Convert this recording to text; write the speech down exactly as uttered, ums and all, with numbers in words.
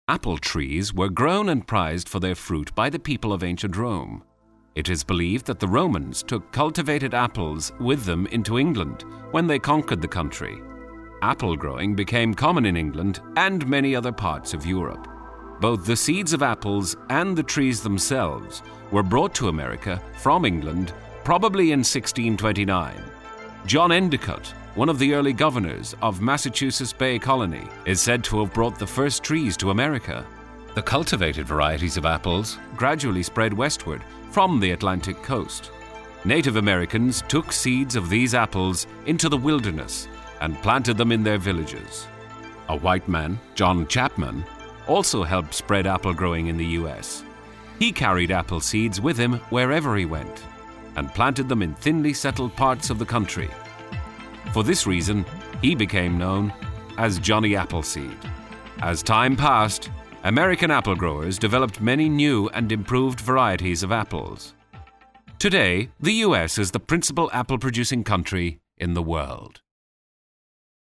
Apple trees were grown and prized for their fruit by the people of ancient Rome. It is believed that the Romans took cultivated apples with them into England when they conquered the country. Apple growing became common in England and many other parts of Europe. Both the seeds of apples and the trees themselves were brought to America from England, probably in sixteen twenty-nine. John Endicott, one of the early governors of Massachusetts Bay Colony, is said to have brought the first trees to America. The cultivated varieties of apples gradually spread westward from the Atlantic coast. Native Americans took seeds of these apples into the wilderness and planted them in their villages. A white man, John Chapman, also helped spread apple growing in the U S. He carried apple seeds with him wherever he went and planted them in thinly settled parts of the country. For this reason, he became known as Johnny Appleseed. As time passed, American apple growers developed many new and improved varieties of apples. Today, the U S is the principal apple-producing country in the world.